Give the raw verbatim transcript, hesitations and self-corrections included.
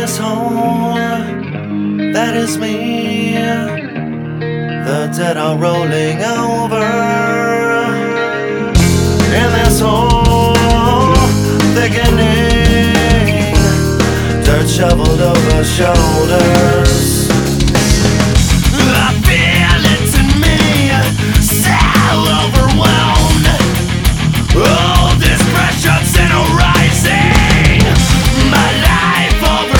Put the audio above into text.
this hole, that is me. The dead are rolling over. In this hole, thickening, dirt shoveled over shoulders.